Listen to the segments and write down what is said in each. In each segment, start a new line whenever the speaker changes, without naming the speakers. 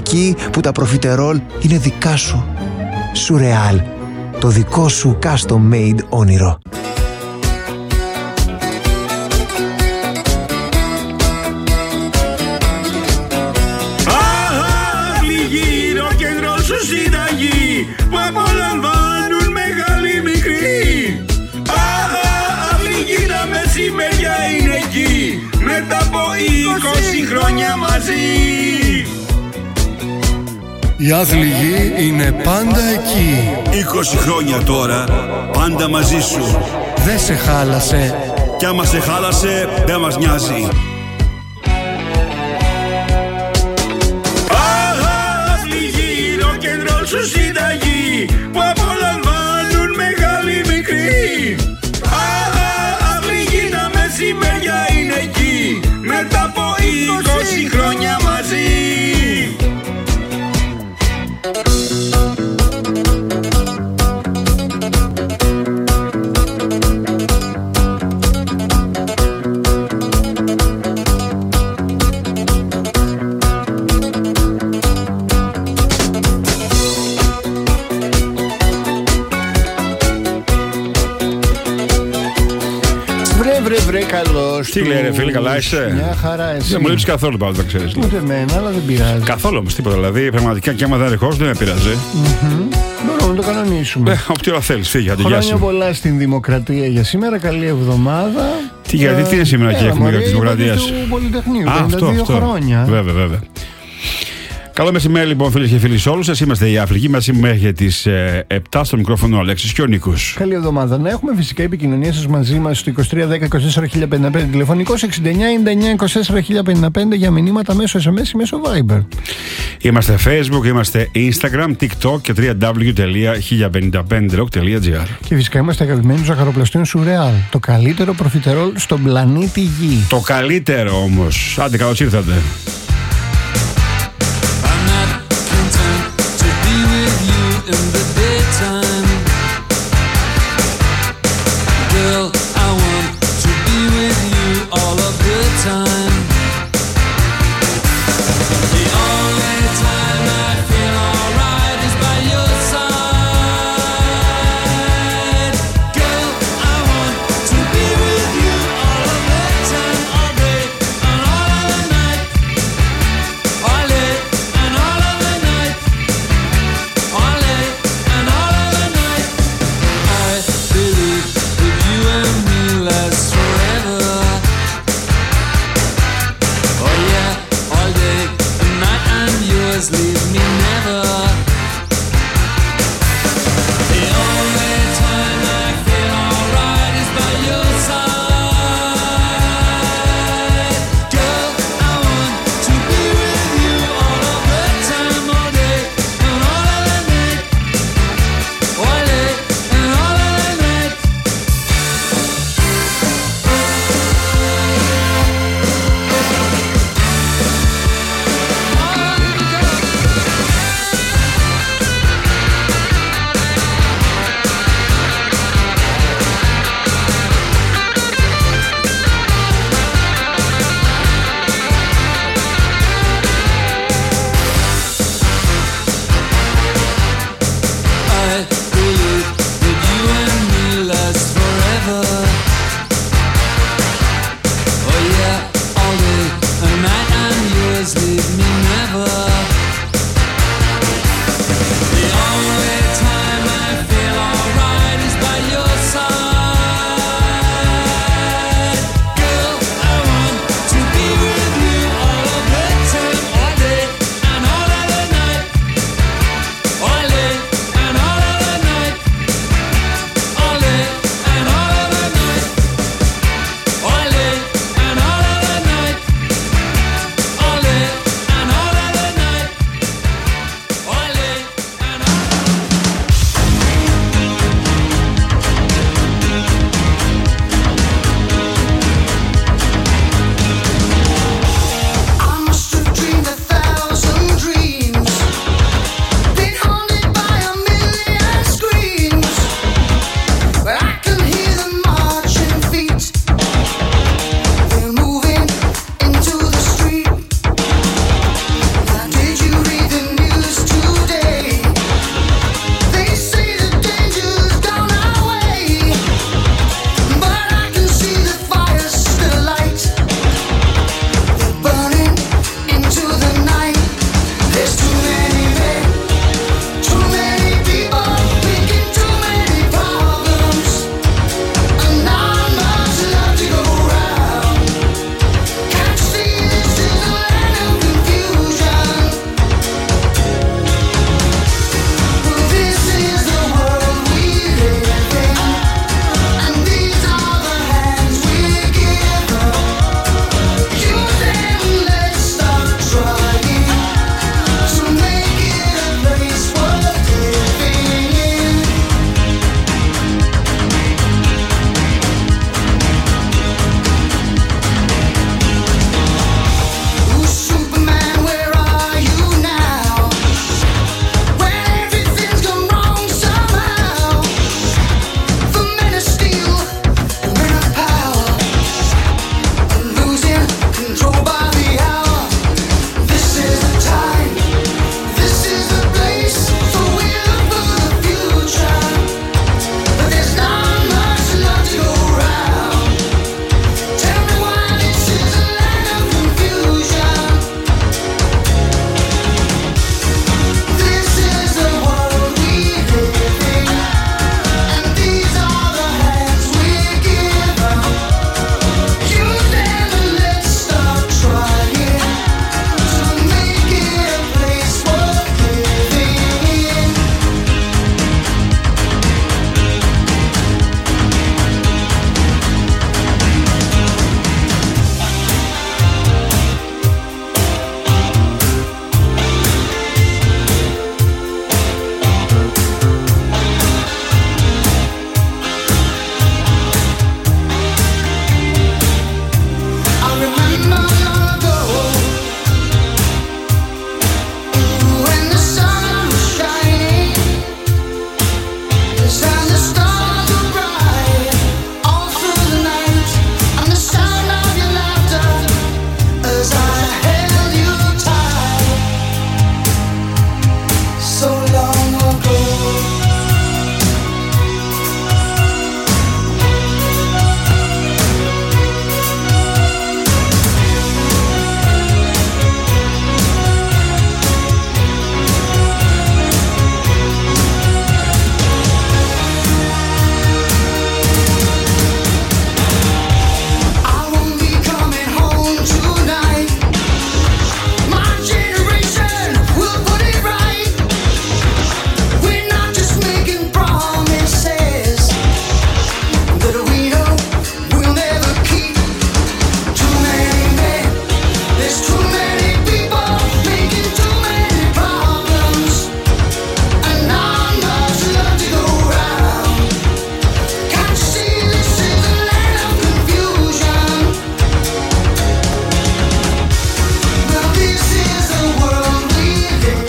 εκεί που τα προφιτερόλ είναι δικά σου. Σουρεάλ, το δικό σου custom made όνειρο.
Γύρω κέντρο σου συνταγή που απολαμβάνουν μεγάλοι μικροί. Αυληγή τα μεσημέρια είναι εκεί μετά από 20 χρόνια μαζί.
Η άθληγη είναι πάντα εκεί.
20 χρόνια τώρα, πάντα μαζί σου.
Δεν σε χάλασε.
Κι άμα σε χάλασε, δεν μας νοιάζει. Σου συνταγή που απολαμβάνουν μεγάλοι μικροί. Αυληγή τα μεσημέρια είναι εκεί μετά από 20 χρόνια μαζί.
Βρε καλώς.
Τι λέει ρε φίλε, καλά είσαι?
Μια χαρά εσύ.
Δεν μου λείψεις καθόλου πάντα, ξέρεις.
Ούτε εμένα, αλλά δεν πειράζει.
Καθόλου όμως τίποτα, δηλαδή πραγματικά και άμα δεν ερχόσουν δεν με πειράζει.
Μπορούμε να το κανονίσουμε.
Όποια ώρα θέλεις, φύγε, άντε, γεια σου.
Χρόνια πολλά στην Δημοκρατία για σήμερα, καλή εβδομάδα.
Τι είναι σήμερα και έχουμε για τη Δημοκρατία?
Του Πολυτεχνείου, 52 χρόνια.
Βέβαια. Καλό μεσημέρι λοιπόν φίλες και φίλοι σε όλους σας. Είμαστε η Αφρική μας μέχρι για τις 7 στο μικρόφωνο ο Αλέξης και ο Νίκος.
Καλή εβδομάδα. Να έχουμε φυσικά επικοινωνία σας μαζί μας στο 2310-24-1055 τηλεφωνικός 6999-24-1055 για μηνύματα μέσω SMS ή μέσω Viber.
Είμαστε Facebook, είμαστε Instagram, TikTok και www.1055rock.gr.
Και φυσικά είμαστε αγαπημένοι ζαχαροπλαστών Σουρεάλ. Το καλύτερο προφιτερόλ στον πλανήτη Γη.
Το καλύτερο όμως. Άντε, καλώς ήρθατε.
In the daytime, girl, I want to be with you all of the time. The only time I feel alright is by your side. Girl, I want to be with you all of the time, all day and all of the night, all day and all of the night, all day. Leave me never. The only time I feel alright is by your side. Girl, I want to be with you all of the time, all day and all of the night, all day and all of the night.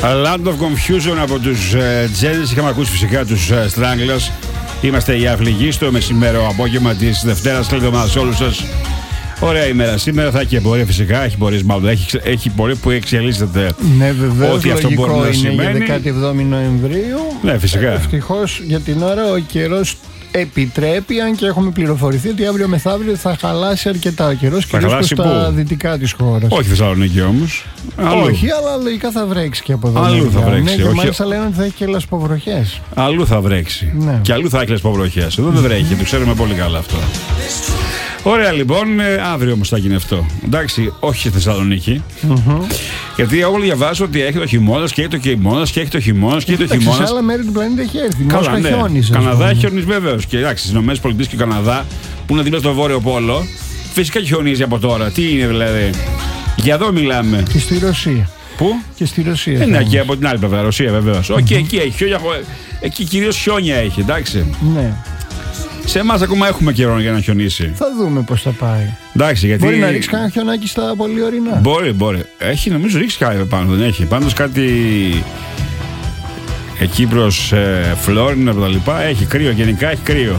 Land of Confusion από τους Genesis. Είχαμε ακούσει φυσικά τους Stranglers. Είμαστε η Αφληγή στο μεσημέρο απόγευμα της Δευτέρας. Καλή εβδομάδα σε όλους σας. Ωραία ημέρα σήμερα. Θα έχει εμπορία φυσικά. Έχει πορείες μάλλον. Έχει πορεία που εξελίσσεται.
Ναι, βεβαίως.
Ό,τι αυτό μπορεί να σημαίνει.
Για 17η Νοεμβρίου.
Ναι, φυσικά.
Ευτυχώς για την ώρα ο καιρός επιτρέπει, αν και έχουμε πληροφορηθεί ότι αύριο μεθαύριο θα χαλάσει αρκετά ο καιρός, κυρίως προς τα δυτικά της χώρας.
Όχι Θεσσαλονίκη όμως.
Όχι, αλλά λογικά θα βρέξει και από εδώ.
Αλλού θα βρέξει.
Ναι, και μάλιστα λένε ότι θα έχει και λασποβροχές.
Αλλού θα βρέξει.
Ναι.
Και αλλού θα έχει λασποβροχές. Εδώ δεν βρέχει, το ξέρουμε πολύ καλά αυτό. Ωραία λοιπόν, αύριο όμως θα γίνει αυτό. Εντάξει, όχι στη Θεσσαλονίκη. Γιατί εγώ διαβάζω ότι έχει το χειμώνας και έχει το χειμώνας και έχει το χειμώνας και έχει το χειμώνας.
Σε άλλα μέρη του πλανήτη έχει έρθει.
Καλά, ναι. Καναδά έχει χιονίσει βεβαίως. Και εντάξει, στις ΗΠΑ και ο Καναδά που είναι δίπλα στο βόρειο πόλο, φυσικά χιονίζει από τώρα. Τι είναι δηλαδή. Για εδώ μιλάμε.
Και στη Ρωσία.
Πού?
Και στη Ρωσία.
Ναι, και από την άλλη πλευρά, Ρωσία βεβαίως. Όχι, εκεί έχει χιόνια. Εκεί κυρίως χιόνια έχει, εντάξει.
Ναι.
Σε εμάς ακόμα έχουμε καιρό για να χιονίσει.
Θα δούμε πώς θα πάει.
Εντάξει, γιατί...
Μπορεί να ρίξει κανένα χιονάκι στα πολύ ορεινά.
Μπορεί. Έχει, νομίζω ρίξει κάτι πάνω, δεν έχει. Πάντως κάτι εκεί προς Φλόρινα και τα λοιπά. Έχει κρύο, γενικά έχει κρύο.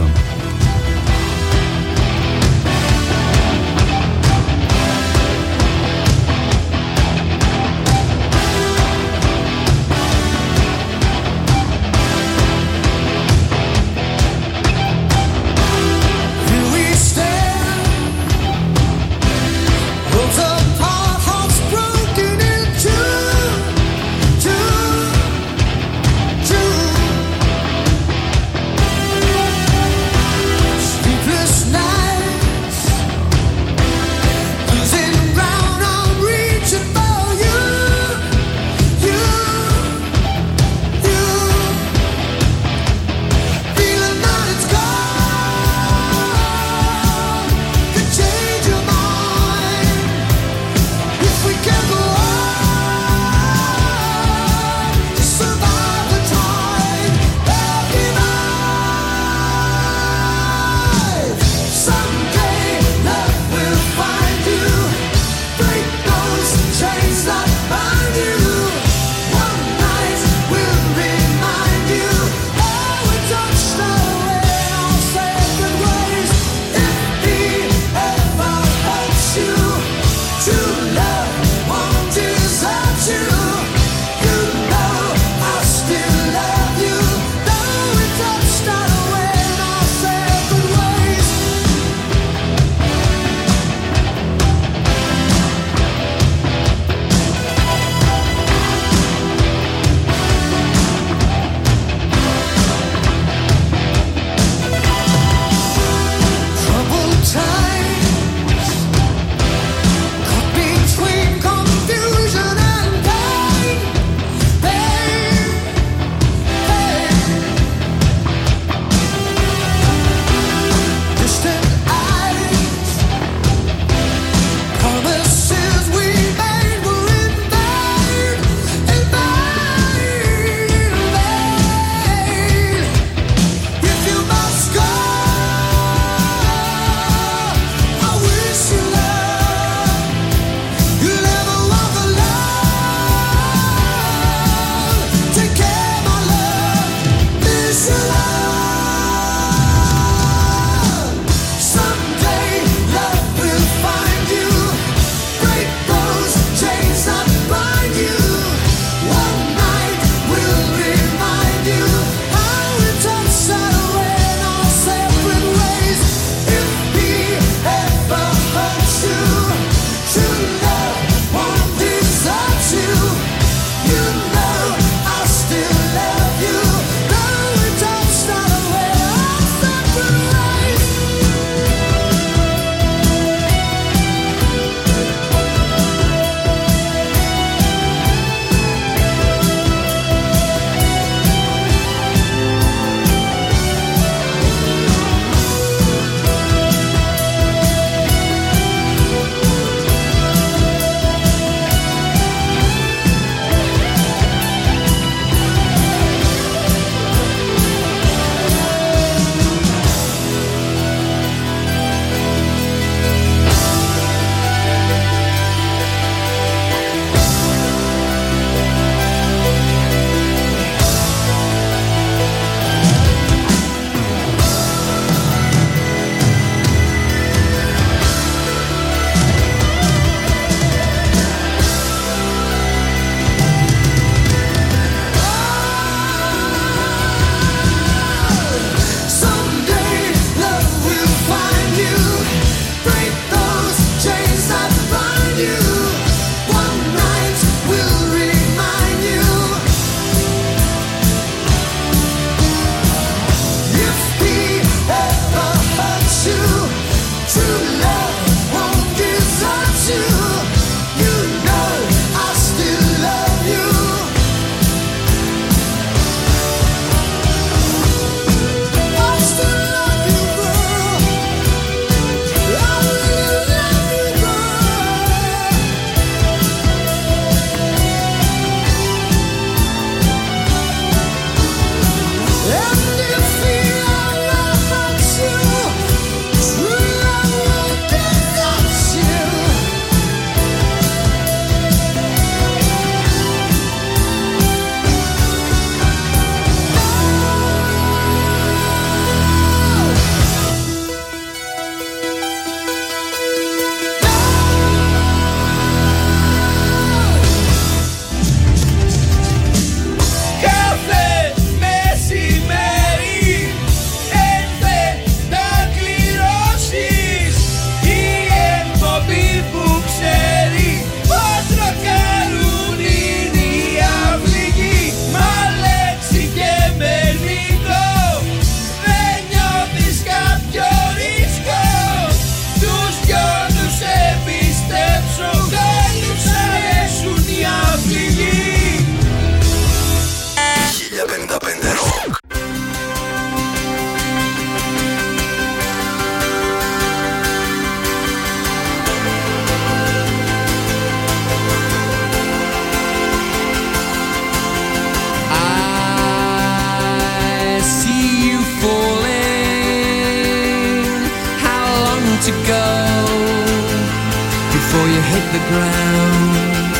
hit the ground.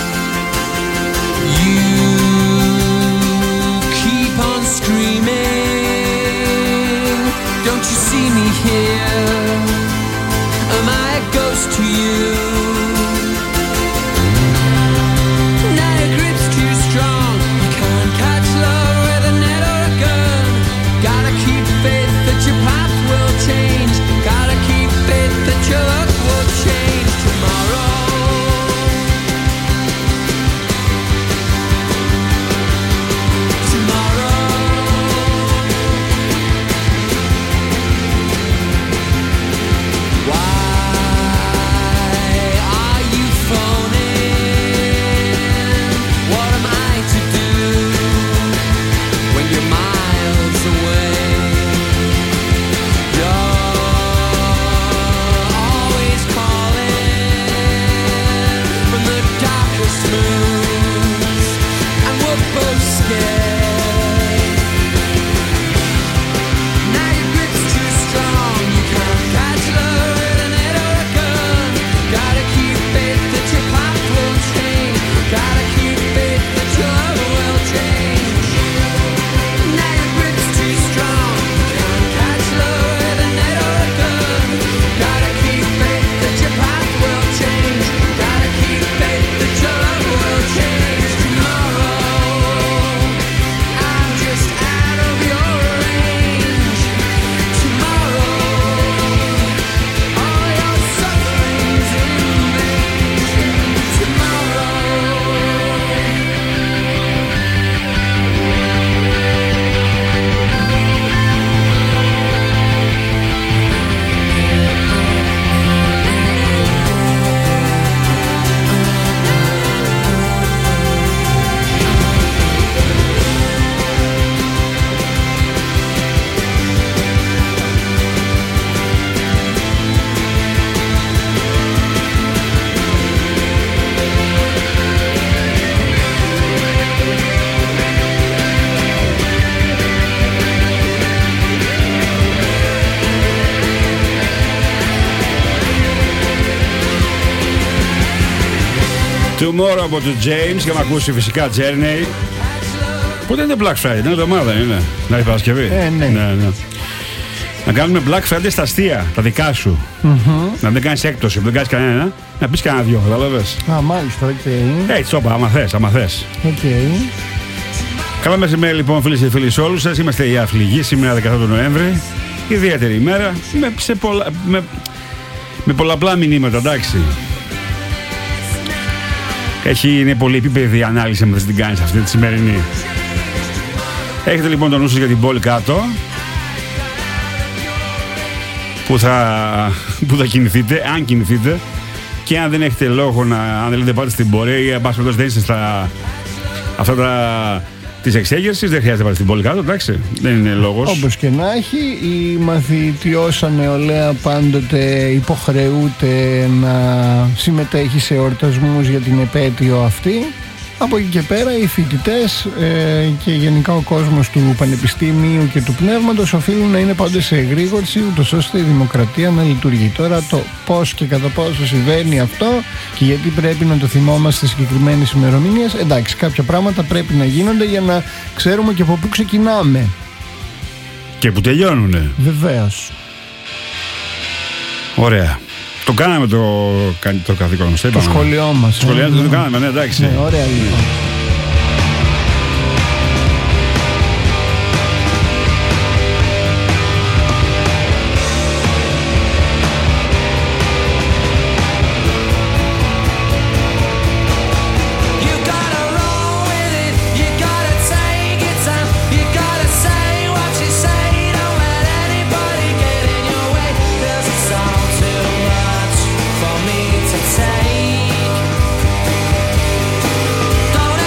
You keep on screaming, don't you see me here? Am I a ghost to you? Now your grip's too strong, you can't catch love with a net or a gun. Gotta keep faith that your path will change. Gotta keep faith that your luck will change tomorrow. Tomorrow. Why are you phoning? What am I to do when you're miles away? You're always calling from the darkest moods, and we're both scared. Now your grip's too strong, you can't catch love with a net or a gun. Gotta keep faith that your path will change. Gotta keep faith that your love will change. Now your grip's too strong, you can't catch love with a net or a gun. Gotta keep faith that your path will change. Gotta keep faith that your love will change tomorrow. I'm just out of your range. Tomorrow, all your suffering's in vain. Tomorrow.
Tomorrow από του James, και με ακούσει φυσικά Journey. Πότε είναι Black Friday, είναι εβδομάδα, είναι. Να έχει Παρασκευή.
Ναι.
Να κάνουμε Black Friday στα αστεία, τα δικά σου. Να μην κάνεις έκπτωση, που δεν κάνεις κανένα. Να πεις κανένα δυο, κατάλαβες.
Α, μάλιστα, οκ.
Έτσι, όπα, άμα θες.
Οκ.
Καλά μεσημέρι λοιπόν, φίλες και φίλοι, σε όλους σας. Είμαστε η Αφληγή, σήμερα 17 του Νοέμβρη. Ιδιαίτερη ημέρα, με πολλαπλά μηνύματα, εντάξει. Είναι πολύ επίπεδη η ανάλυση αν την κάνεις αυτή τη σημερινή. Έχετε λοιπόν τον νου σας για την πόλη κάτω, που θα κινηθείτε, αν κινηθείτε, και αν δεν έχετε λόγο αν δεν λέτε πάτε στην πορεία ή αν δεν είστε στα αυτά της εξέγερσης, δεν χρειάζεται να πάτε στην πόλη κάτω, εντάξει, δεν είναι λόγος.
Όπως και να έχει, η μαθητιώσα νεολαία πάντοτε υποχρεούται να συμμετέχει σε εορτασμούς για την επέτειο αυτή. Από εκεί και πέρα οι φοιτητές και γενικά ο κόσμος του πανεπιστήμιου και του πνεύματος οφείλουν να είναι πάντοτε σε εγρήγορση, ούτως ώστε η δημοκρατία να λειτουργεί. Τώρα το πώς και κατά πόσο συμβαίνει αυτό και γιατί πρέπει να το θυμόμαστε σε συγκεκριμένες ημερομηνίες, εντάξει, κάποια πράγματα πρέπει να γίνονται για να ξέρουμε και από πού ξεκινάμε.
Και που τελειώνουνε.
Βεβαίως.
Ωραία. Το κάναμε το καθήκον μας.
Το σχολείο μας.
Το σχολείο το κάναμε, ναι, εντάξει.
Ναι, ωραία λοιπόν.
Don't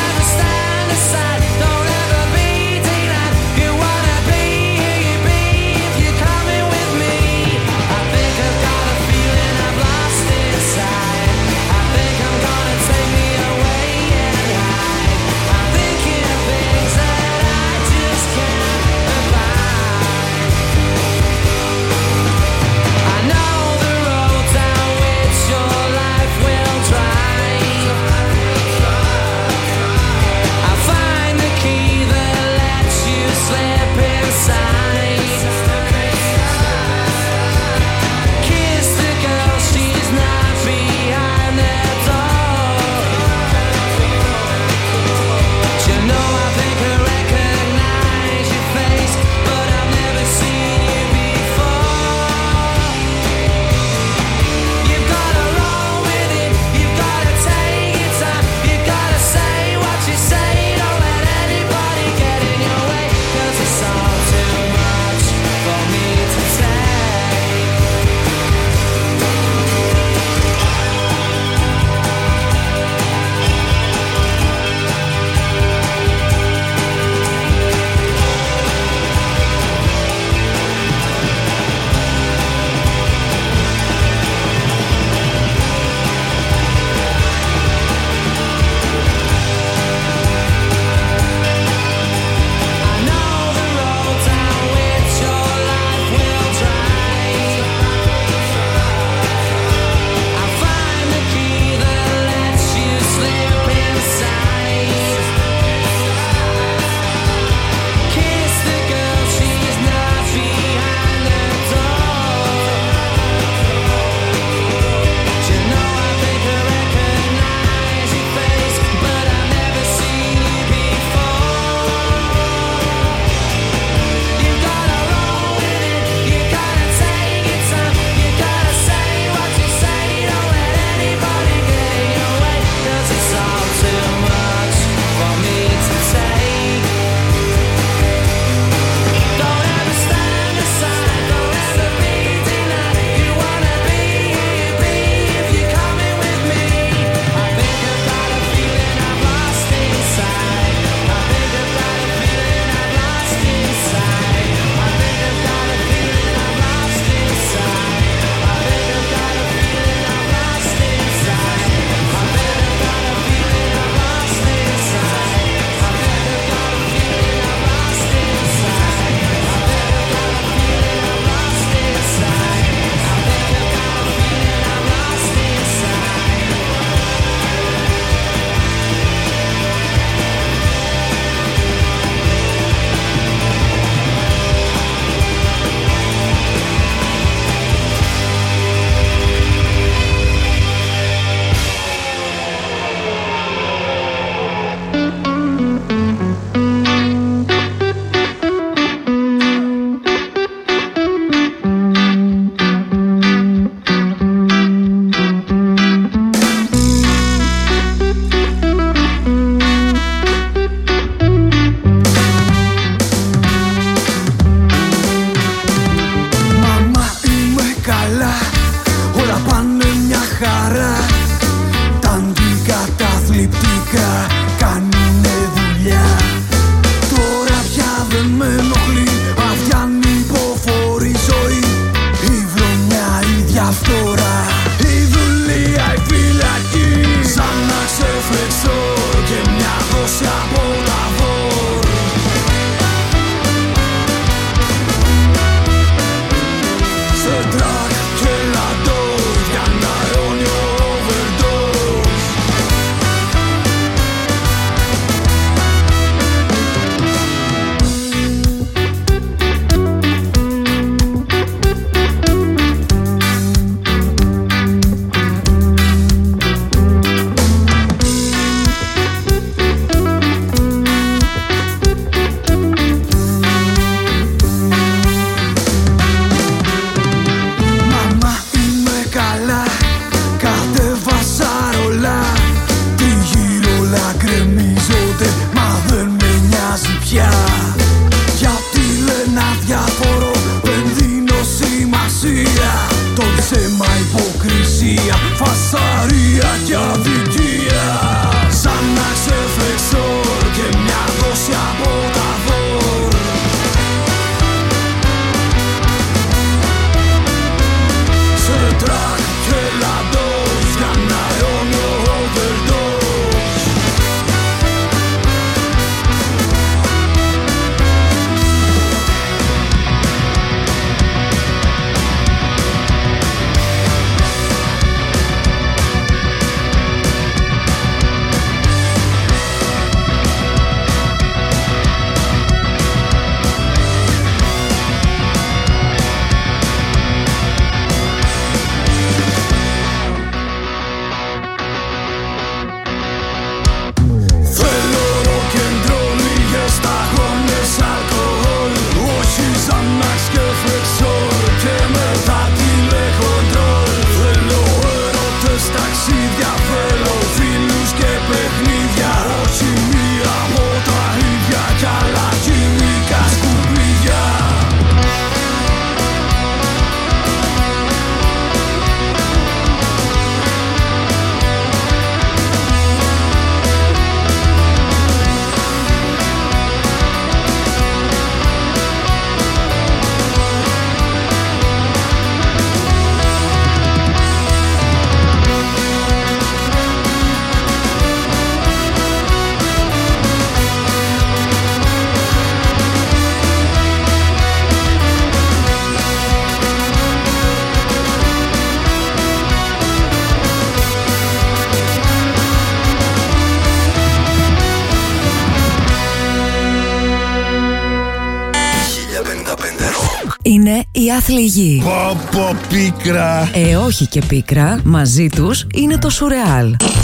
είναι οι άθλοι γη.
Πω πίκρα.
Όχι και πίκρα, μαζί τους είναι το Σουρεάλ.
105.5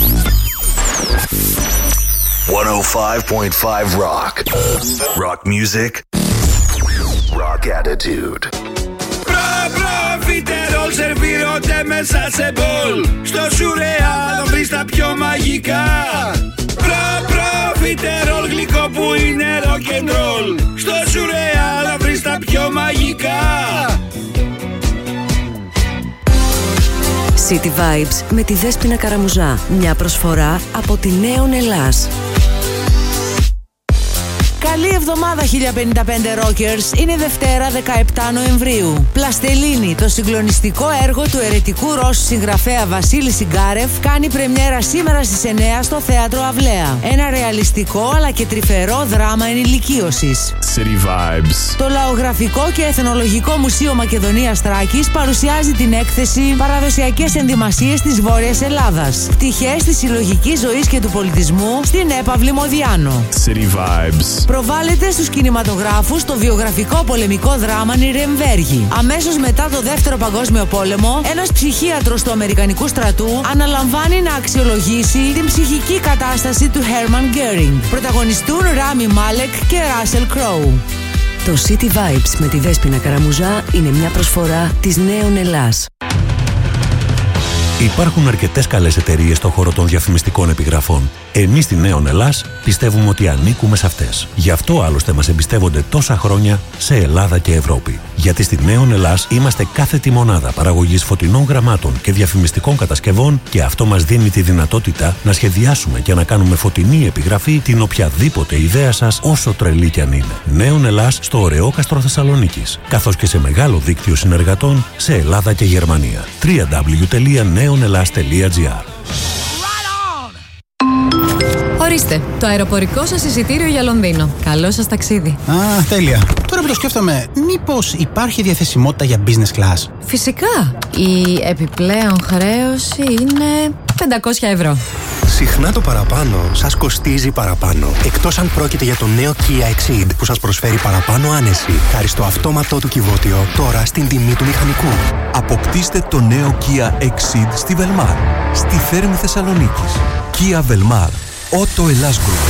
Rock. Rock music. Rock attitude.
Φιτερόλ σερβίρονται μέσα σε μπολ. Στο Σουρεάλ θα βρεις τα πιο μαγικά. Φιτερόλ γλυκό που είναι rock and roll. Στο Σουρεάλ θα βρεις τα πιο μαγικά.
City Vibes με τη Δέσποινα Καραμουζά. Μια προσφορά από τη Νέον Ελλάς. Καλή εβδομάδα 1055 Rockers. Είναι Δευτέρα 17 Νοεμβρίου. Πλαστελίνη, το συγκλονιστικό έργο του αιρετικού Ρώσου συγγραφέα Βασίλη Σιγκάρεφ, κάνει πρεμιέρα σήμερα στις 9 στο Θέατρο Αυλαία. Ένα ρεαλιστικό αλλά και τρυφερό δράμα ενηλικίωσης.
City Vibes.
Το Λαογραφικό και Εθνολογικό Μουσείο Μακεδονίας Θράκης παρουσιάζει την έκθεση Παραδοσιακές ενδυμασίες της Βόρειας Ελλάδας. Πτυχές της συλλογικής ζωής και του πολιτισμού στην έπαυλη Μοδιάνο.
City Vibes.
Προβάλλεται στους κινηματογράφους το βιογραφικό πολεμικό δράμα Νιρεμβέργη. Αμέσως μετά το Δεύτερο Παγκόσμιο Πόλεμο, ένας ψυχίατρος του Αμερικανικού στρατού αναλαμβάνει να αξιολογήσει την ψυχική κατάσταση του Χέρμαν Γκέρινγκ. Πρωταγωνιστούν Ράμι Μάλεκ και Ράσελ Κρόου. Το City Vibes με τη Δέσποινα Καραμουζά είναι μια προσφορά της Νέων Ελλάς.
Υπάρχουν αρκετές καλές εταιρείες στον χώρο των διαφημιστικών επιγραφών. Εμείς στη Νέον Ελλάς πιστεύουμε ότι ανήκουμε σε αυτές. Γι' αυτό άλλωστε μας εμπιστεύονται τόσα χρόνια σε Ελλάδα και Ευρώπη. Γιατί στη Νέον Ελλάς είμαστε κάθετη μονάδα παραγωγής φωτεινών γραμμάτων και διαφημιστικών κατασκευών και αυτό μας δίνει τη δυνατότητα να σχεδιάσουμε και να κάνουμε φωτεινή επιγραφή την οποιαδήποτε ιδέα σας, όσο τρελή κι αν είναι. Νέον Ελλάς στο Ωρεόκαστρο Θεσσαλονίκης, καθώς και σε μεγάλο δίκτυο συνεργατών σε Ελλάδα και Γερμανία. www.neonelas.gr.
Ορίστε, το αεροπορικό σας εισιτήριο για Λονδίνο. Καλό σας ταξίδι.
Τέλεια. Τώρα που το σκέφτομαι, μήπως υπάρχει διαθεσιμότητα για business class?
Φυσικά. Η επιπλέον χρέωση είναι 500 ευρώ.
Συχνά το παραπάνω σας κοστίζει παραπάνω. Εκτός αν πρόκειται για το νέο Kia Exceed που σας προσφέρει παραπάνω άνεση. Χάρη στο αυτόματό του κυβότιο, τώρα στην τιμή του μηχανικού.
Αποκτήστε το νέο Kia Exceed στη Velmar, στη Θέρμη Θεσσαλονίκης. Kia Velmar, Auto Ελλάς Group.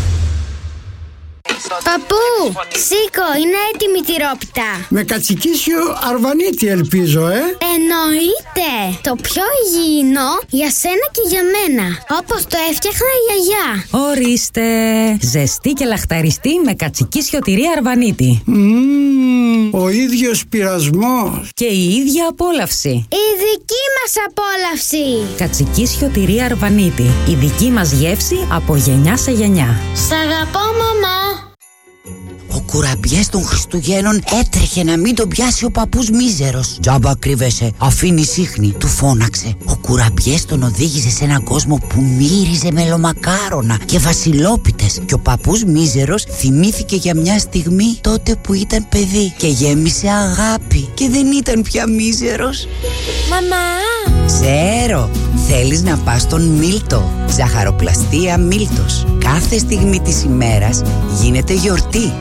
Παππού, σήκω, είναι έτοιμη η τυρόπιτα.
Με κατσικίσιο αρβανίτη ελπίζω,
Εννοείται. Το πιο υγιεινό για σένα και για μένα. Όπως το έφτιαχνα η γιαγιά.
Ορίστε. Ζεστή και λαχταριστή με κατσικίσιο τυρί αρβανίτη.
Ο ίδιος πειρασμός.
Και η ίδια απόλαυση.
Η δική μας απόλαυση.
Κατσικίσιο τυρί αρβανίτη. Η δική μας γεύση από γενιά σε γενιά.
Σ' αγαπώ, μαμά.
Ο κουραμπιές των Χριστουγέννων έτρεχε να μην τον πιάσει ο παππούς μίζερος. «Τζάμπα κρύβεσαι, αφήνει σύχνη», του φώναξε. Ο κουραμπιές τον οδήγησε σε έναν κόσμο που μύριζε μελομακάρονα και βασιλόπιτες. Και ο παππούς μίζερος θυμήθηκε για μια στιγμή τότε που ήταν παιδί και γέμισε αγάπη και δεν ήταν πια μίζερος.
Μαμά!
Ξέρω, θέλεις να πας στον Μίλτο. Ζαχαροπλαστεία Μίλτος. Κάθε στιγμή της ημέρας γίνεται γιορτή.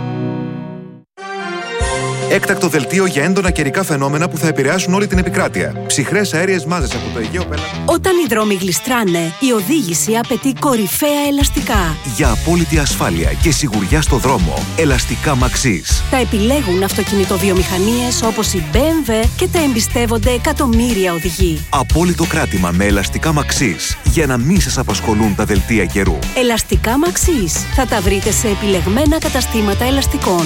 Έκτακτο δελτίο για έντονα καιρικά φαινόμενα που θα επηρεάσουν όλη την επικράτεια. Ψυχρές αέριες μάζες από το Αιγαίο πέλαγος.
Όταν οι δρόμοι γλιστράνε, η οδήγηση απαιτεί κορυφαία ελαστικά.
Για απόλυτη ασφάλεια και σιγουριά στο δρόμο, ελαστικά Maxis.
Τα επιλέγουν αυτοκινητοβιομηχανίες όπως η BMW και τα εμπιστεύονται εκατομμύρια οδηγοί.
Απόλυτο κράτημα με ελαστικά Maxis για να μην σας απασχολούν τα δελτία καιρού.
Ελαστικά Maxis. Θα τα βρείτε σε επιλεγμένα καταστήματα ελαστικών.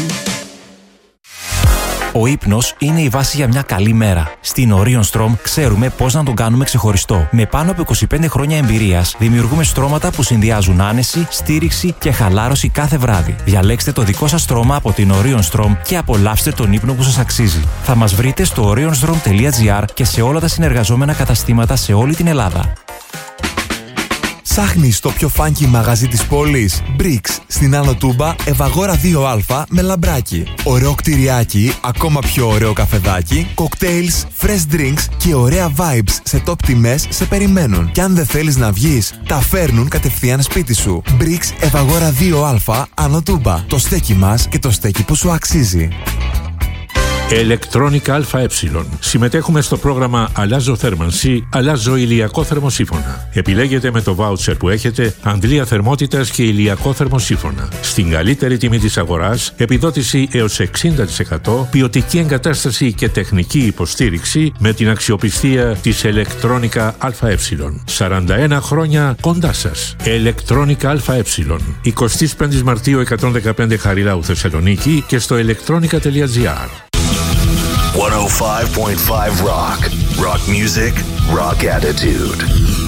Ο ύπνος είναι η βάση για μια καλή μέρα. Στην Orion Strom ξέρουμε πώς να τον κάνουμε ξεχωριστό. Με πάνω από 25 χρόνια εμπειρίας, δημιουργούμε στρώματα που συνδυάζουν άνεση, στήριξη και χαλάρωση κάθε βράδυ. Διαλέξτε το δικό σας στρώμα από την Orion Strom και απολαύστε τον ύπνο που σας αξίζει. Θα μας βρείτε στο orionstrom.gr και σε όλα τα συνεργαζόμενα καταστήματα σε όλη την Ελλάδα.
Ψάχνεις το πιο funky μαγαζί της πόλης? Bricks, στην Άνω Τούμπα, Ευαγόρα 2Α με λαμπράκι. Ωραίο κτηριάκι, ακόμα πιο ωραίο καφεδάκι, cocktails, fresh drinks και ωραία vibes σε top τιμές σε περιμένουν. Και αν δεν θέλεις να βγεις, τα φέρνουν κατευθείαν σπίτι σου. Bricks, Ευαγόρα 2Α, Άνω Τούμπα. Το στέκι μας και το στέκι που σου αξίζει.
Electronica ΑΕ. Συμμετέχουμε στο πρόγραμμα Αλλάζω θέρμανση, αλλάζω ηλιακό θερμοσύφωνα. Επιλέγετε με το βάουτσερ που έχετε αντλία θερμότητας και ηλιακό θερμοσύφωνα. Στην καλύτερη τιμή της αγοράς, επιδότηση έως 60%, ποιοτική εγκατάσταση και τεχνική υποστήριξη με την αξιοπιστία της Electronica ΑΕ. 41 χρόνια κοντά σας. Electronica ΑΕ. 25 Μαρτίου 115 Χαριλάου Θεσσαλονίκη και στο electronica.gr.
105.5 Rock. Rock music, rock attitude.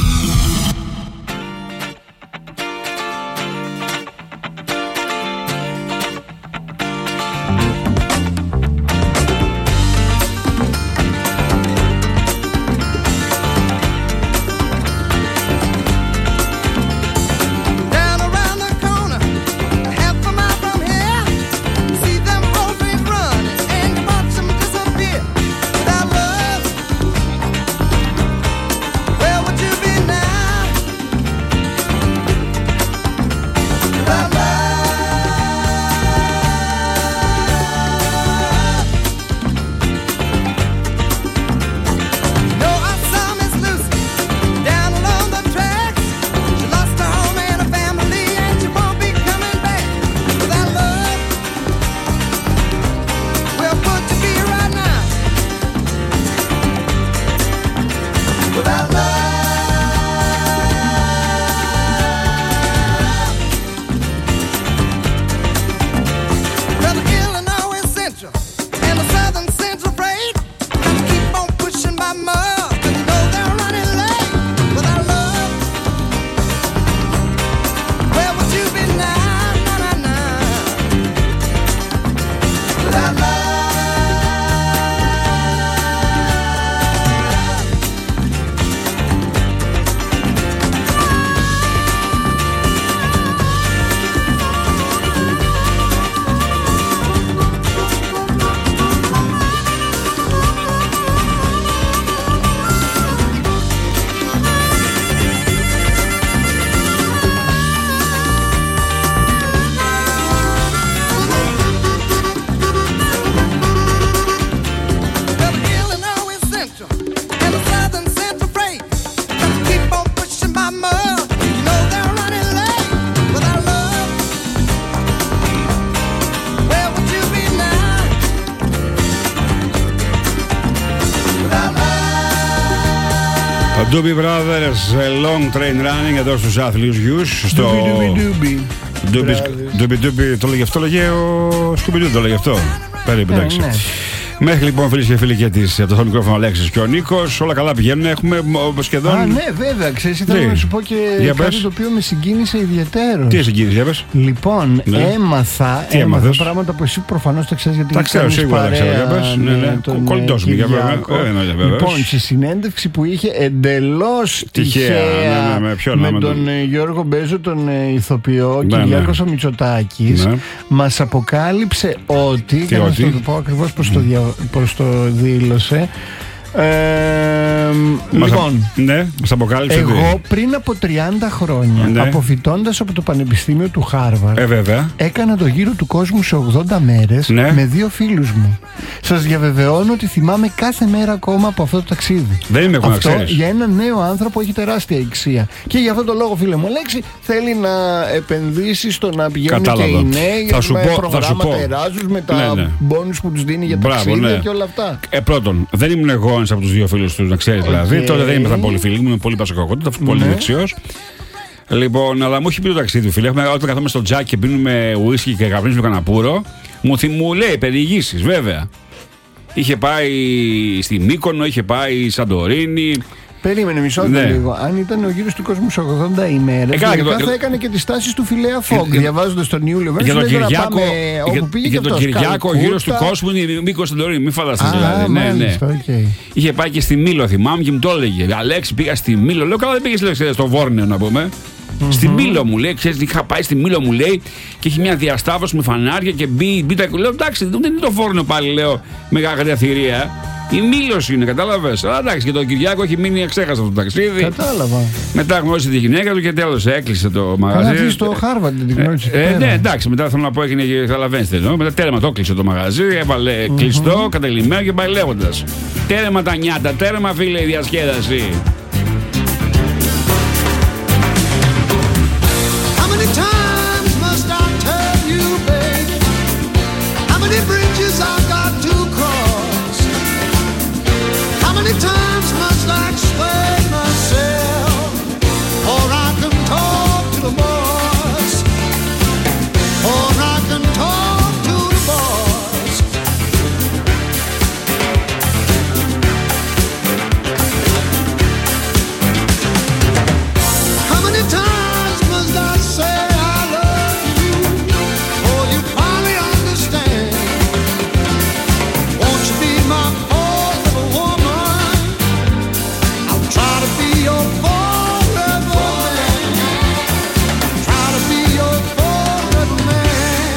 Doobie Brothers, Long Train Running, εδώ στους άθλιους γιους. Στο Doobie, το λέγε αυτό, λέγε ο Σκουμπιντού, το λέγε αυτό. Περίπου, εντάξει. Μέχρι λοιπόν, φίλοι και φίλοι, και το μικρόφωνο Αλέξης και ο Νίκος, όλα καλά πηγαίνουν. Έχουμε σχεδόν.
Α, ναι, βέβαια. Ξέρεις, ήθελα να σου πω και κάτι το οποίο με συγκίνησε ιδιαίτερο.
Τι συγκίνησε, για πες.
Λοιπόν, έμαθα πράγματα που εσύ προφανώς τα ξέρεις, γιατί
τα ξέρω σίγουρα. Τα ξέρω, για πες. Κολλητός μου, για βέβαια.
Λοιπόν, σε συνέντευξη που είχε εντελώς τυχαία με τον Γιώργο Μπέζο, τον ηθοποιό, Κυριάκος ο Μητσοτάκης, μας αποκάλυψε ότι. Και να σου το πω ακριβώς πώς το δήλωσε. Λοιπόν,
μας αποκάλυψε.
Εγώ πριν από 30 χρόνια, αποφοιτώντας από το Πανεπιστήμιο του Χάρβαρντ, έκανα το γύρο του κόσμου σε 80 μέρες με 2 φίλους μου. Σας διαβεβαιώνω ότι θυμάμαι κάθε μέρα ακόμα από αυτό το ταξίδι.
Δεν είμαι εγώ, να ξέρεις.
Αυτό για έναν νέο άνθρωπο έχει τεράστια αξία. Και για αυτόν τον λόγο, φίλε μου Αλέξη, θέλει να επενδύσει στο να πηγαίνουν και οι νέοι με προγράμματα Εράσμους, με τα μπόνους που τους δίνει για ταξίδια και όλα αυτά.
Πρώτον, δεν ήμουν εγώ ένας από τους 2 φίλους του, να ξέρεις δηλαδή. Τότε δεν ήμασταν πολύ φίλοι, ήμουν πολύ πασοκοκότητα, πολύ δεξιός. Λοιπόν, αλλά μου έχει πει το ταξίδι του, φίλε. Όταν καθόμαστε στο τζάκι και πίνουμε ουίσκι και καπνίζουμε κανένα μου λέει περιηγήσεις, βέβαια. Είχε πάει στη Μύκονο, είχε πάει Σαντορίνη.
Περίμενε μισό λίγο. Αν ήταν ο γύρος του κόσμου σε 80 ημέρες, θα έκανε και τις τάσεις του Φιλέα Φόγκ. Διαβάζοντας τον Ιούλιο
για τον Κυριάκο, για τον Κυριάκο ο γύρος του κόσμου είναι Μύκονο Σαντορίνη. Μην φανταστείς δηλαδή. Ναι. Είχε πάει και στη Μήλο, θυμάμαι, και μου το έλεγε. Αλέξη, πήγα στη Μήλο. Λέω, καλά, δεν πήγες στο Βόρνεο, να πούμε. Στη Μήλο μου λέει, ξέρεις, είχα πάει στη Μήλο μου λέει και έχει μια διασταύρωση με φανάρια και μπήτα. Λέω, εντάξει, δεν είναι το Βόρνεο πάλι, λέω, μεγάλη θηρία. Η Μήλος είναι, κατάλαβες. Αλλά εντάξει, και τον Κυριάκο έχει μείνει εξέχαστο το ταξίδι.
Κατάλαβα.
Μετά γνώρισε τη γυναίκα του και τέλος έκλεισε το μαγαζί.
Αλλά αυτή στο Χάρβαρντ την γνώρισε.
Ναι, εντάξει, μετά θέλω να πω έγινε και καταλαβαίνετε. Μετά τέρμα το έκλεισε το μαγαζί, έβαλε κλειστό, κατελημμένο και πάει λέγοντας. Τέρμα τα νιάτα, τέρμα φίλε η διασκέδαση.
Times must I explain myself, or I can talk to the boys, or I can talk to the boys. How many times must I say I love you, or you finally understand? Won't you be my forever woman? Try to be your forever man. Try to be your forever man.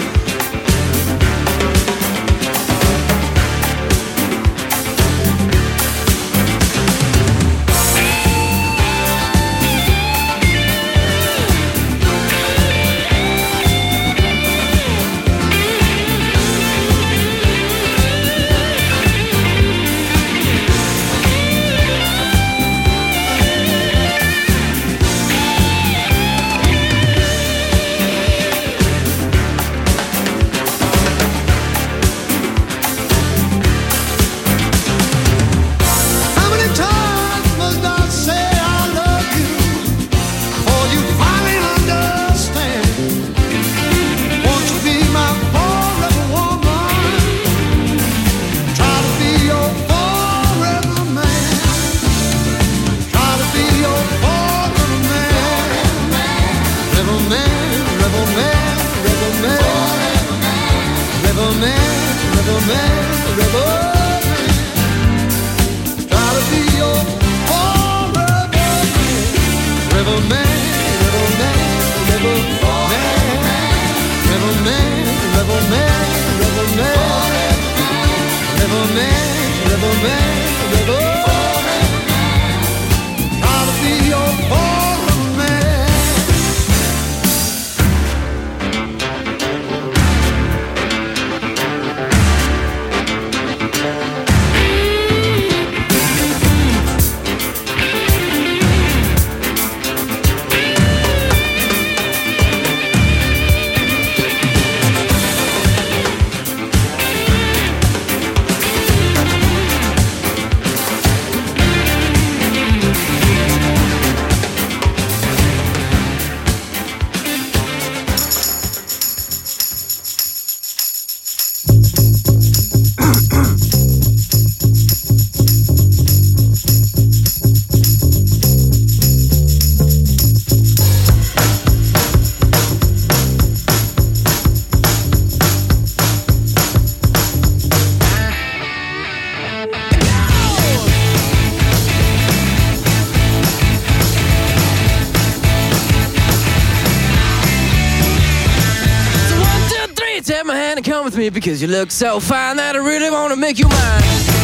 Because you look so fine that I really want to make you mine.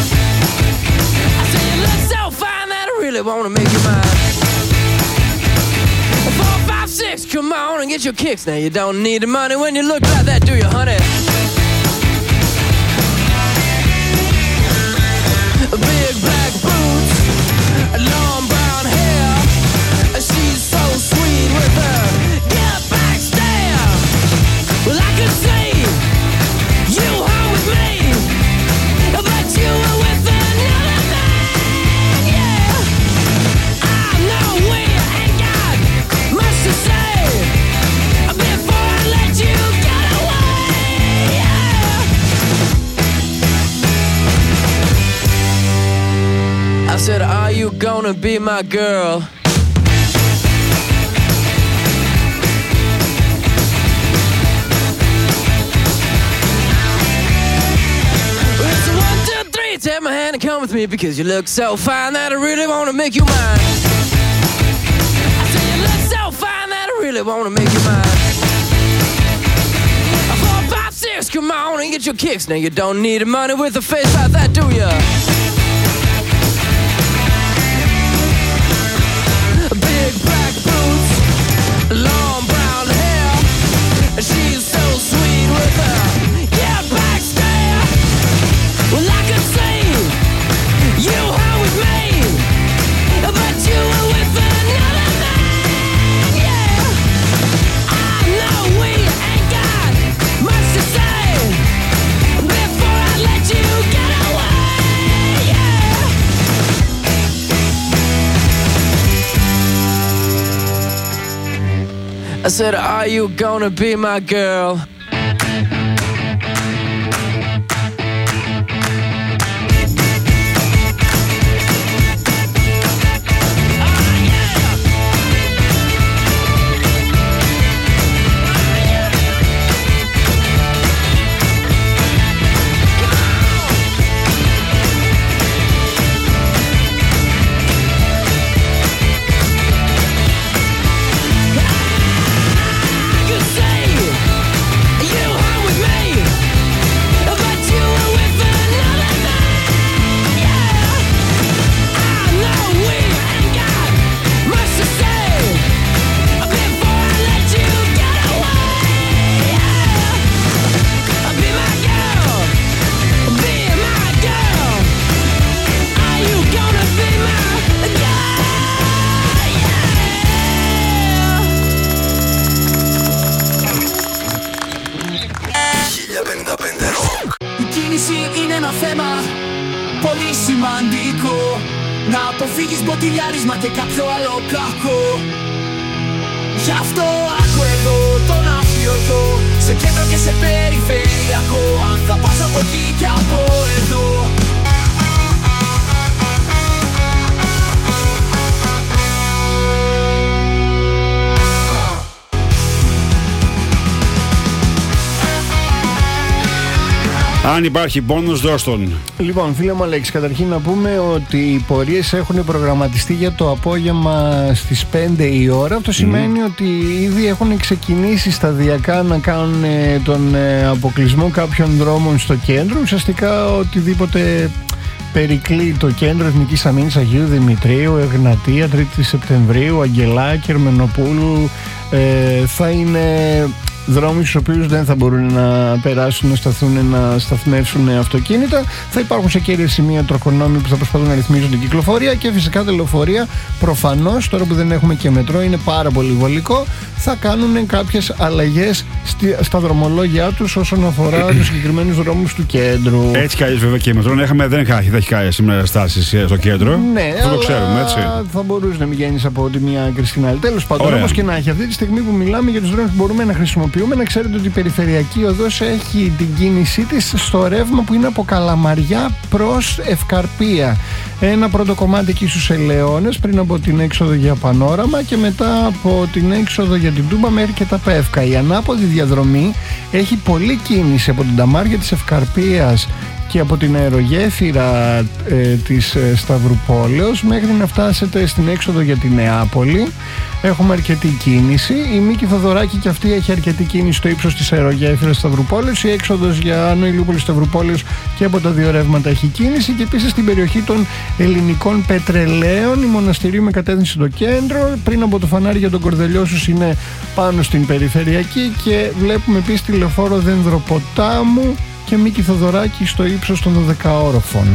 I say you look so fine that I really want to make you mine. 4, 5, 6, come on and get your kicks. Now you don't need the money when you look like that, do you, honey? Big black boots, long brown hair. She's so sweet with her get back stare. Well, I can see you home with me, but you were with another man, yeah. I know we ain't got much to say before I let you get away, yeah. I said, are you gonna be my girl? Take my hand and come with me because you look so fine that I really want to make you mine. I say you look so fine that I really want to make you mine. 4, 5, 6, come on and get your kicks. Now you don't need money with a face like that, do ya? Big black boots, long brown hair. She's so sweet with her get back stare. Well, I could see you hung with me, but you were with another man. Yeah, I know we ain't got much to say before I let you get away. Yeah. I said, are you gonna be my girl?
Πολύ σημαντικό να αποφύγεις μποτιλιάρισμα και κάποιο άλλο κακό. Γι' αυτό άκου εδώ τον αφιωτό, σε κέντρο και σε περιφερειακό. Αν θα πας από εκεί και από εδώ.
Αν υπάρχει πόνος, δώσ' τον.
Λοιπόν, φίλε μου Αλέξη, καταρχήν να πούμε ότι οι πορείες έχουν προγραμματιστεί για το απόγευμα στις 5 η ώρα. Αυτό σημαίνει ότι ήδη έχουν ξεκινήσει σταδιακά να κάνουν τον αποκλεισμό κάποιων δρόμων στο κέντρο. Ουσιαστικά οτιδήποτε περικλεί το κέντρο Εθνικής Αμήνης Αγίου Δημητρίου, Εγνατία, 3η Σεπτεμβρίου, Αγγελάκη, Ερμενοπούλου, θα είναι δρόμοι στους οποίους δεν θα μπορούν να περάσουν, να σταθούν, να σταθμεύσουν αυτοκίνητα. Θα υπάρχουν σε κύρια σημεία τροχονόμοι που θα προσπαθούν να ρυθμίζουν την κυκλοφορία και φυσικά τα λεωφορεία, προφανώς τώρα που δεν έχουμε και μετρό, είναι πάρα πολύ βολικό, θα κάνουν κάποιες αλλαγές στα δρομολόγια τους όσον αφορά τους συγκεκριμένους δρόμους του κέντρου.
Έτσι κι αλλιώς βέβαια και η μετρό δεν θα έχει κάνει σήμερα στάσεις στο κέντρο.
Ναι,
αυτό το ξέρουμε, έτσι.
Θα μπορούσε να μην βγαίνεις από τη μία άκρη στην άλλη. Τέλος πάντων, όπως και να έχει, αυτή τη στιγμή που μιλάμε για τους δρόμους που μπορούμε να χρησιμοποιούμε, να ξέρετε ότι η περιφερειακή οδός έχει την κίνησή της στο ρεύμα που είναι από Καλαμαριά προς Ευκαρπία. Ένα πρώτο κομμάτι εκεί στους Ελαιώνες, πριν από την έξοδο για Πανόραμα, και μετά από την έξοδο για την Τούμπα μέχρι και τα Πεύκα. Η ανάποδη διαδρομή έχει πολλή κίνηση από την Ταμάρια της Ευκαρπίας και από την αερογέφυρα της Σταυρουπόλεως μέχρι να φτάσετε στην έξοδο για την Νεάπολη. Έχουμε αρκετή κίνηση. Η Μίκη Θοδωράκη και αυτή έχει αρκετή κίνηση στο ύψος της αερογέφυρας Σταυρουπόλεως. Η έξοδος για Άνω Ηλιούπολη Σταυρουπόλεως και από τα δύο ρεύματα έχει κίνηση. Και επίσης στην περιοχή των Ελληνικών Πετρελαίων, η Μοναστηρίου με κατεύθυνση στο κέντρο. Πριν από το φανάρι για τον Κορδελιώσους είναι πάνω στην περιφερειακή. Και βλέπουμε επίσης τη λεωφόρο Δενδροποτάμου και Μίκη Θοδωράκη στο ύψος των 12όροφων.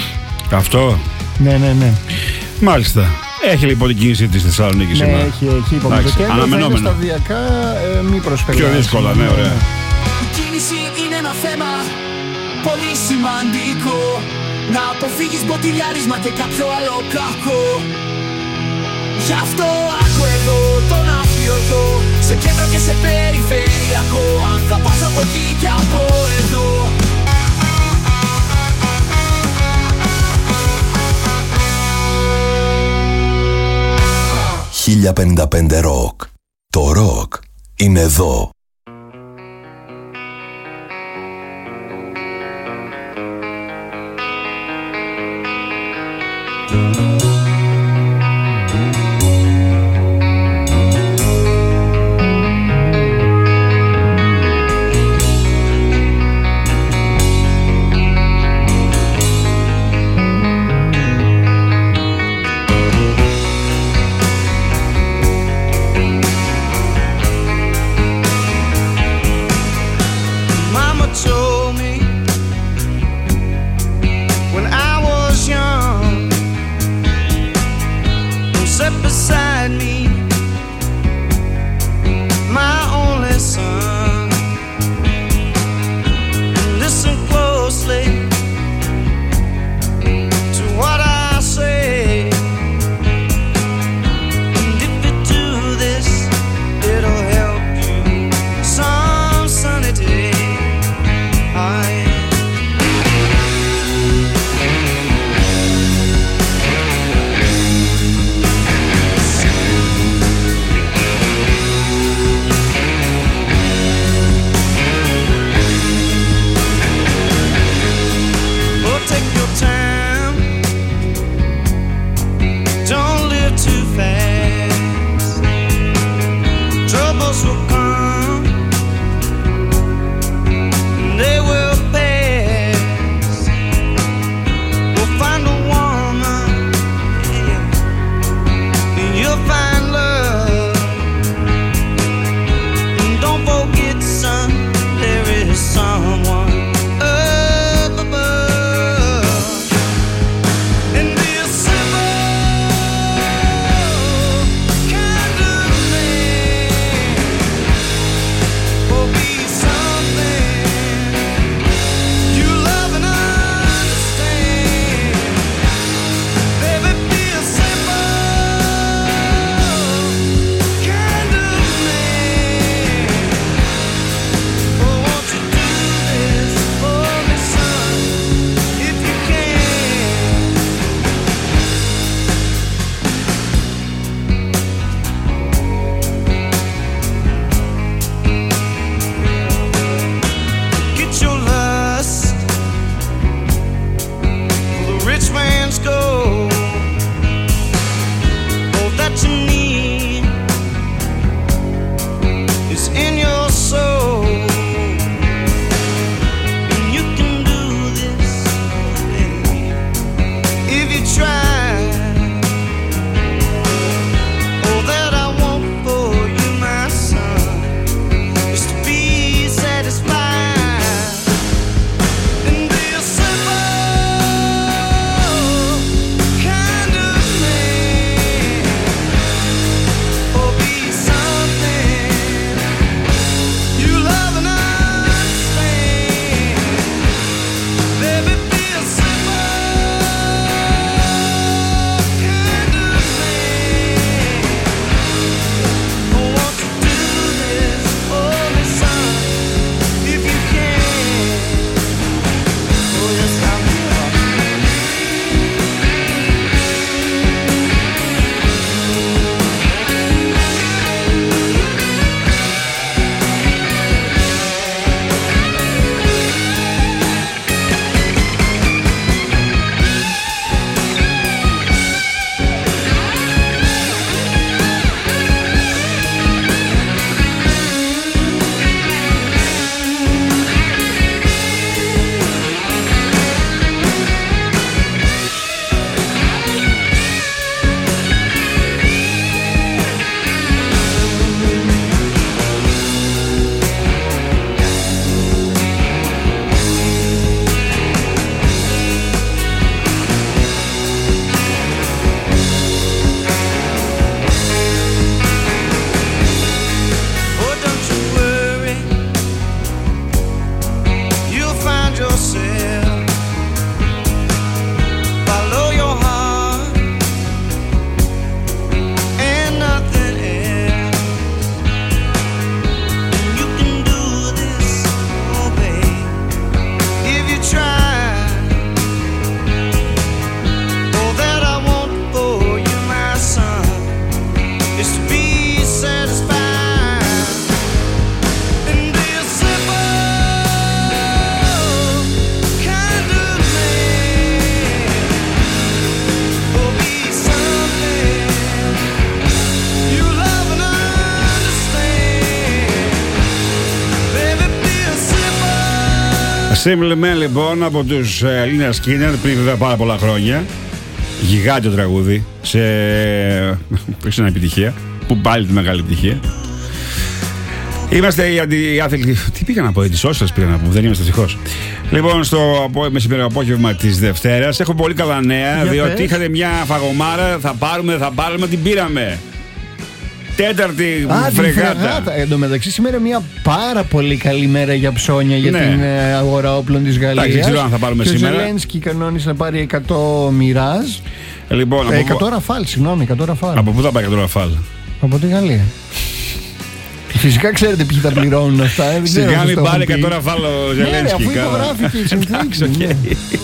Αυτό.
Ναι.
Μάλιστα. Έχει λοιπόν την κίνηση της Θεσσαλονίκης σήμερα.
Ναι, έχει. Είπαμε το κέντρο θα είναι σταδιακά, μη προσπελάσει.
Πιο δύσκολα, ναι, ωραία.
Η κίνηση είναι ένα θέμα πολύ σημαντικό. Να αποφύγεις μποτιλιάρισμα και κάποιο άλλο κακό. Γι' αυτό άκου εδώ τον αφιωτό, σε κέντρο και σε περιφερειακό. Αν θα πας από εκεί και από εδώ.
1055 Rock. Το ροκ είναι εδώ.
find yourself. Follow your heart and nothing else. You can do this, oh babe, if you try. All that I want for you, my son, is to be satisfied and be a simple kind of man, or be something you love and understand. Baby, be a simple.
Simple Man λοιπόν από τους Lynyrd Skynyrd πριν βέβαια πάρα πολλά χρόνια. Γιγάντιο τραγούδι σε ένα επιτυχία που πάλι τη μεγάλη επιτυχία. Είμαστε οι άθλητοι. Τι πήγα να πω, τις όσες πήγα να πω, δεν είμαστε ευτυχώς. Λοιπόν, στο μεσημερινό απόγευμα της Δευτέρας έχω πολύ καλά νέα, διότι είχατε μια φαγωμάρα. Θα πάρουμε, την πήραμε. Τέταρτη φρεγάτα.
Εν τω μεταξύ, σήμερα μια πάρα πολύ καλή μέρα για ψώνια για την αγορά όπλων της Γαλλίας.
Δεν ξέρω αν θα πάρουμε σήμερα.
Ο Ζελένσκι κανόνισε να πάρει 100 Μιράζ.
Λοιπόν,
100 Ραφάλ, συγγνώμη, 100 Ραφάλ.
Από πού θα πάει 100 Ραφάλ?
Από τη Γαλλία. Φυσικά ξέρετε ποιοι τα πληρώνουν αυτά.
Σιγά μην πάρει 100 Ραφάλ ο Ζελένσκι.
Αφού υπογράφηκε η συνθήκη.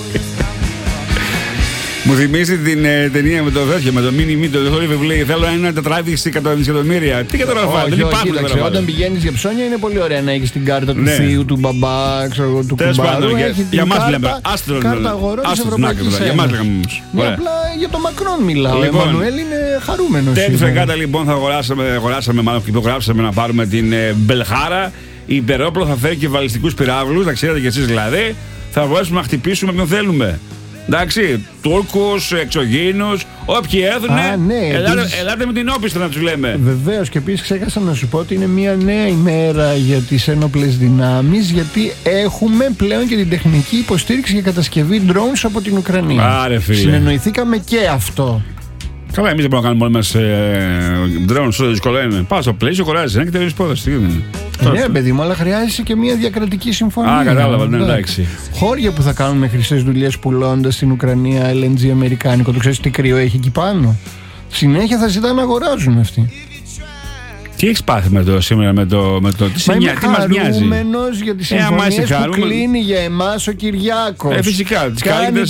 Μου θυμίζει την ταινία με το τέτοιο, με το Μίνι το Θόρυβε που λέει θέλω ένα τετράδι δισεκατομμύρια. Τι 100 Ραφάλ, δεν υπάρχουν 100 Ραφάλ.
Όταν πηγαίνεις για ψώνια είναι πολύ ωραία να έχεις την κάρτα του θείου, του μπαμπά, του κουμπάρου.
Για μας λέμε,
κάρτα αγορών της Ευρωπαϊκής Ένωσης. Ναι, απλά για το Μακρόν μιλάω. Ο Εμμανουέλ είναι χαρούμενος.
Τέτοια φρεγάτα λοιπόν θα αγοράσαμε, μάλλον υπογράψαμε να πάρουμε την Μπελχάρα. Η υπερόπλο θα φέρει και βαλιστικούς πυράβλους, να ξέρετε κι εσείς δηλαδή. Θα μπορέσουμε να χτυπήσουμε ποιον θέλουμε. Εντάξει, Τούρκους, εξωγήινους, όποιοι έρθουν, ελάτε με την όπισθρα να τους λέμε.
Βεβαίως, και επίσης ξέχασα να σου πω ότι είναι μια νέα ημέρα για τις ένοπλες δυνάμεις, γιατί έχουμε πλέον και την τεχνική υποστήριξη για κατασκευή drones από την Ουκρανία.
Άρε φίλε.
Συνεννοηθήκαμε και αυτό.
Καλά, εμείς δεν μπορούμε να κάνουμε μόνοι μας drones, όσο δύσκολο είναι. Πάω στο πλαίσιο, κοράζεις, και τελείως υπόδοση.
Ναι, παιδί μου, αλλά χρειάζεσαι και μια διακρατική συμφωνία.
Α, κατάλαβα, ναι, εντάξει.
Χώρια που θα κάνουμε χρυσές δουλειές πουλώντας στην Ουκρανία LNG αμερικάνικο. Το ξέρεις τι κρύο έχει εκεί πάνω? Συνέχεια θα ζητάνε να αγοράζουν αυτοί.
Τι έχεις πάθει σήμερα με το τι
είμαι
χαρούμενος
για τις συμφωνίες που κλείνει για εμάς ο Κυριάκος.
Φυσικά, τις καλύτερες